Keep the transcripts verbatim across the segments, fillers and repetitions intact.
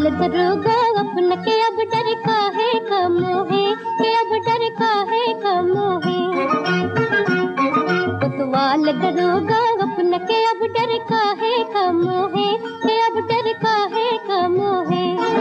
दरोगा अपन के अब डर का है कम है, के अब डर का है कम है। कोतवाल दरोगा अपन के अब डर का है कम है, के अब डर का है कम है।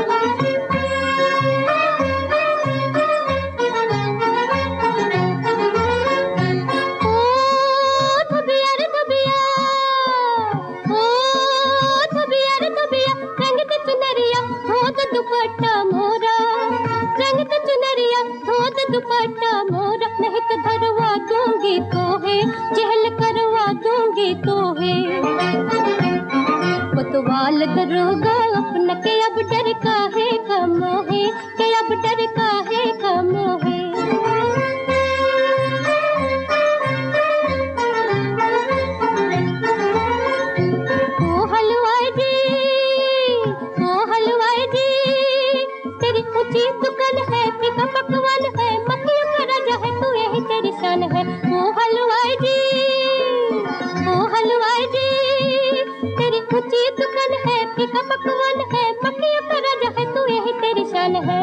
दुपट्टा मोरा रंग तो चुनरिया धोत दुपट्टा मोरा, नहीं तो धरवा दूंगी तो है, चहल करवा दूंगी तो है। कोतवाल दरोगा अपन के अब डर का है कम है, के अब डर का है कम है। ओ हलवाई जी, ओ हलवाई जी, तेरी ऊंची दुकान है, फीका पकवान है, मक्खियों का राजा है तू, यही तेरी शान है। ओ हलवाई जी, ओ हलवाई जी, तेरी ऊंची दुकान है, फीका पकवान है, मक्खियों का राजा है तू, यही तेरी शान है।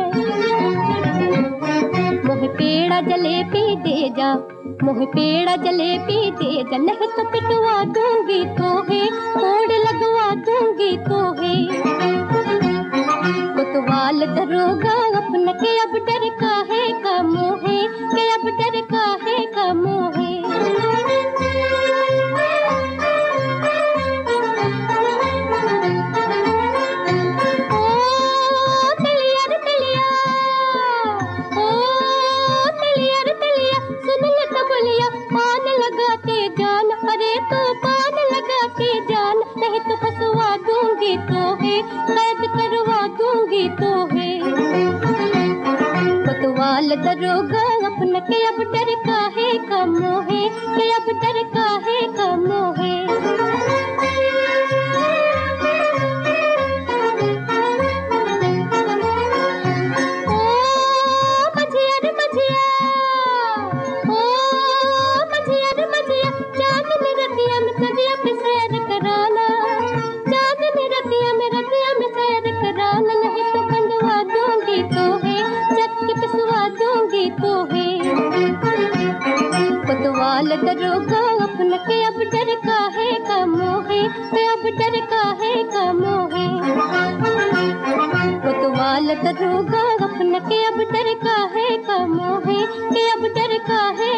मोहे पेड़ा जलेबी दे जा, मोहे पेड़ा जलेबी दे जा, नहीं तो पिटवा दूंगी तो है, तोड़ लगवा दूंगी तो है। कोतवाल दरोगा अपन के अब डर का है कम है, के अब डर का है कम है। ओ तलिया रे तलिया, ओ तलिया रे तलिया, सुन ले तो बोलिया, पान लगाते जान, अरे तो पान लगाते जान, नहीं तो फंसवा दूंगी तो है, कैद करवा दूंगी तो है। कोतवाल दरोगा अपन के अब डर का है कम है, के अब डर का है कम है। ओ मझिया रे मझिया, ओ मझिया रे मझिया, चांदनी रतिया में सजिया पे सैर कराना, चांदनी रतिया में रतिया में सैर कराना, नहीं तो बंधवा दूंगी तो है, चक्की पिसवा दूंगी तो है। कोतवाल दरोगा अपन के अब डर का है कम है, के अब डर का है कम है। कोतवाल दरोगा अपन के अब डर का है कम है, के अब डर का है